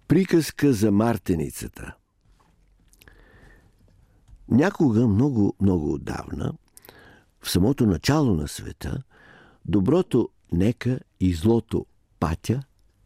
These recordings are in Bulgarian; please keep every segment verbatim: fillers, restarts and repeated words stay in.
Приказка за мартеницата. Някога, много, много отдавна, в самото начало на света, доброто Нека и злото Патя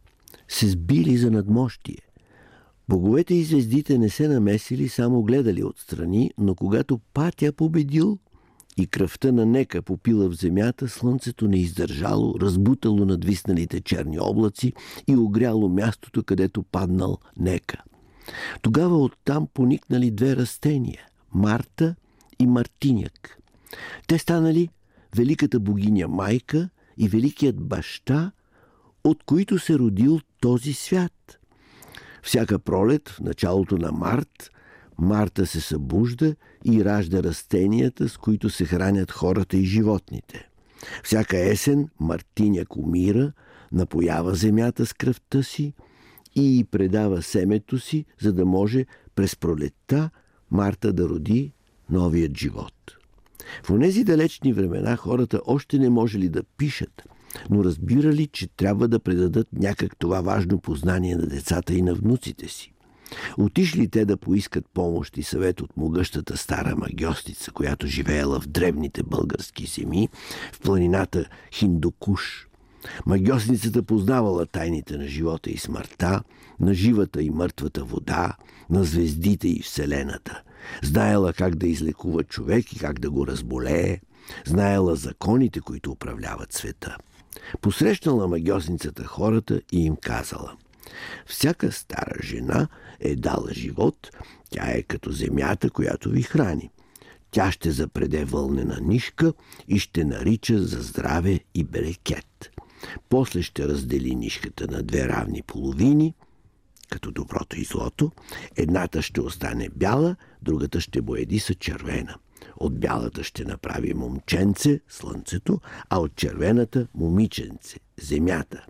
се сбили за надмощие. Боговете и звездите не се намесили, само гледали отстрани, но когато Патя победил и кръвта на Нека попила в земята, слънцето не издържало, разбутало надвисналите черни облаци и огряло мястото, където паднал Нека. Тогава оттам поникнали две растения – Марта и Мартиняк. Те станали великата богиня майка и великият баща, от които се родил този свят. Всяка пролет, в началото на март, Марта се събужда и ражда растенията, с които се хранят хората и животните. Всяка есен Мартиняк умира, напоява земята с кръвта си и предава семето си, за да може през пролетта Марта да роди новият живот. В онези далечни времена хората още не можели да пишат, но разбирали, че трябва да предадат някак това важно познание на децата и на внуците си. Отишли те да поискат помощ и съвет от могъщата стара магьосница, която живеела в древните български земи, в планината Хиндукуш. Магьосницата познавала тайните на живота и смъртта, на живата и мъртвата вода, на звездите и вселената. Знаела как да излекува човек и как да го разболее. Знаела законите, които управляват света. Посрещнала магьосницата хората и им казала: всяка стара жена е дала живот, тя е като земята, която ви храни. Тя ще запреде вълнена нишка и ще нарича за здраве и берекет. После ще раздели нишката на две равни половини, като доброто и злото. Едната ще остане бяла, другата ще боеди са червена. От бялата ще направи момченце, слънцето, а от червената момиченце, земята.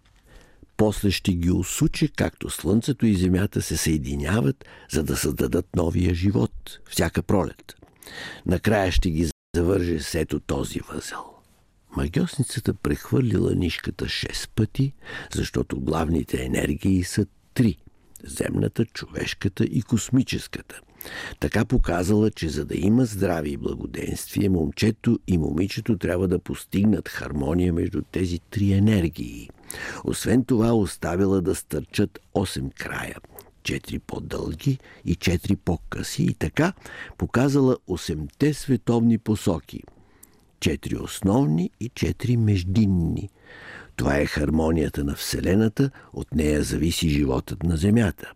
После ще ги усуче, както слънцето и земята се съединяват, за да създадат новия живот, всяка пролет. Накрая ще ги завърже с ето този възел. Магьосницата прехвърлила нишката шест пъти, защото главните енергии са три – земната, човешката и космическата. Така показала, че за да има здраве и благоденствие, момчето и момичето трябва да постигнат хармония между тези три енергии. Освен това оставила да стърчат осем края, четири по-дълги и четири по-къси, и така показала осемте световни посоки, четири основни и четири междинни. Това е хармонията на Вселената, от нея зависи животът на Земята.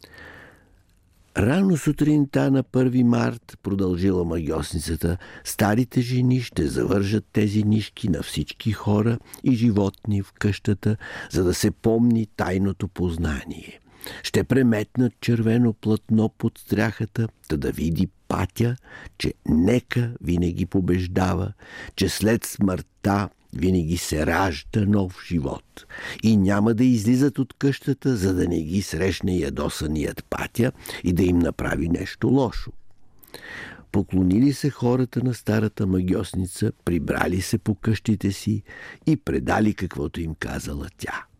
Рано сутринта на първи март, продължила магьосницата, старите жени ще завържат тези нишки на всички хора и животни в къщата, за да се помни тайното познание. Ще преметнат червено платно под стряхата, та да види Патя, че Нека винаги побеждава, че след смъртта винаги се ражда нов живот и няма да излизат от къщата, за да не ги срещне ядосаният Патя и да им направи нещо лошо. Поклонили се хората на старата магьосница, прибрали се по къщите си и предали каквото им казала тя.